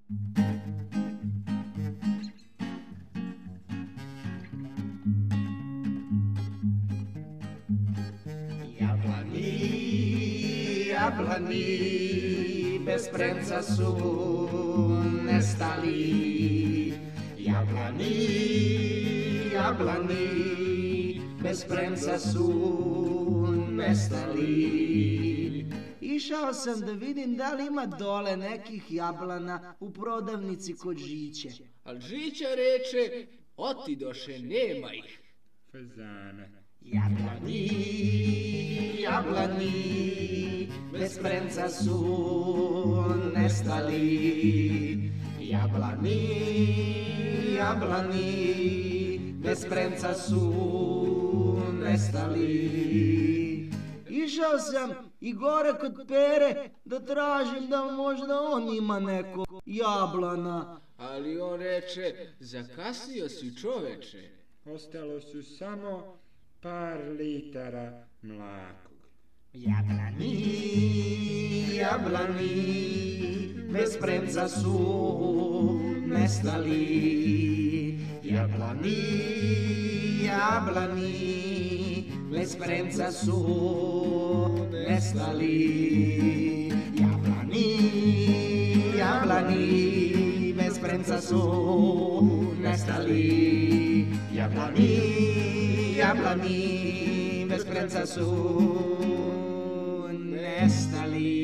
Jablani, bez premca su nestali. Jablani, bez premca su nestali. Išao sam da vidim da li ima dole nekih jablana u prodavnici kod Žiće. Al Žića reče, otidoše, nema ih. Fazana. Jablani, bez premca su nestali. Jablani, bez premca su nestali. Išao sam i gore kod Pere da tražim da možda on ima neko jablana. Ali on reče, zakasnio si, čoveče. Ostalo su samo par litara mlakog. Jablani, bez premca su nestali. Jablani, bez premca su nestali. Jablani, bez premca su nestali. Jablani, bez premca su nestali.